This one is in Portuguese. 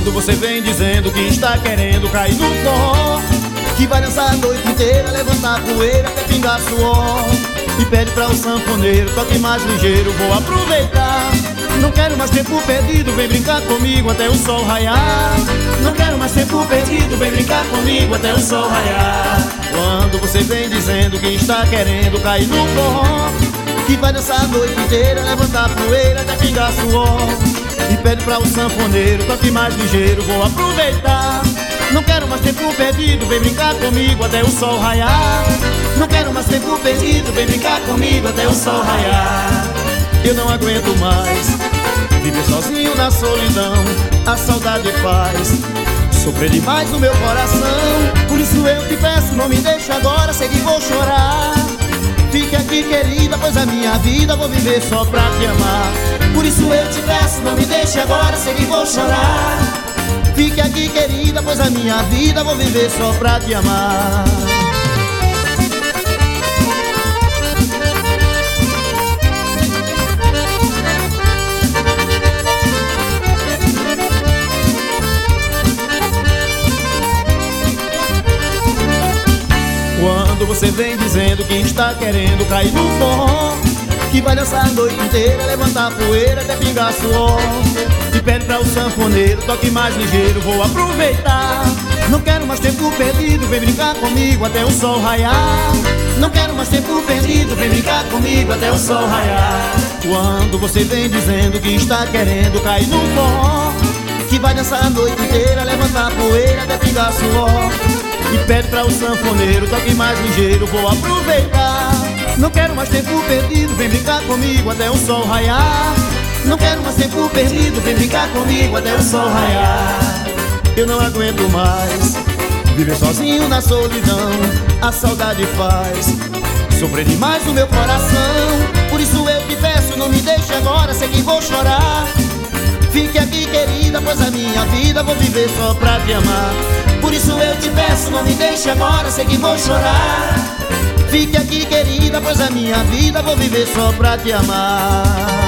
Quando você vem dizendo que está querendo cair no forró, que vai dançar a noite inteira, levantar poeira até pingar suor, e pede pra o sanfoneiro, toque mais ligeiro, vou aproveitar. Não quero mais tempo perdido, vem brincar comigo até o sol raiar. Não quero mais tempo perdido, vem brincar comigo até o sol raiar. Quando você vem dizendo que está querendo cair no forró, que vai dançar a noite inteira, levantar poeira até pingar suor, e pede pra o sanfoneiro, toque mais ligeiro, vou aproveitar. Não quero mais tempo perdido, vem brincar comigo até o sol raiar. Não quero mais tempo perdido, vem brincar comigo até o sol raiar. Eu não aguento mais viver sozinho na solidão, a saudade faz sofrer demais no meu coração. Por isso eu te peço, não me deixe agora, sei que vou chorar. Fique aqui, querida, pois a minha vida vou viver só pra te amar. Por isso eu te peço, não me deixe agora, sei que vou chorar. Fique aqui, querida, pois a minha vida vou viver só pra te amar. Quando você vem dizendo que está querendo cair no forró, que vai dançar a noite inteira, levantar poeira até pingar suor, e pede pra o sanfoneiro, toque mais ligeiro, vou aproveitar. Não quero mais tempo perdido, vem brincar comigo até o sol raiar. Não quero mais tempo perdido, vem brincar comigo até o sol raiar. Quando você vem dizendo que está querendo cair no forró, que vai dançar a noite inteira, levantar poeira até pingar suor, e pede pra o sanfoneiro, toque mais ligeiro, vou aproveitar. Não quero mais tempo perdido, vem brincar comigo até o sol raiar. Não quero mais tempo perdido, vem brincar comigo até o sol raiar. Eu não aguento mais viver sozinho na solidão, a saudade faz sofrer demais no meu coração. Por isso eu te peço, não me deixe agora, sei que vou chorar. Fique aqui, querida, pois a minha vida vou viver só pra te amar. Por isso eu te peço, não me deixe agora, sei que vou chorar. Fique aqui, querida, pois a minha vida vou viver só pra te amar.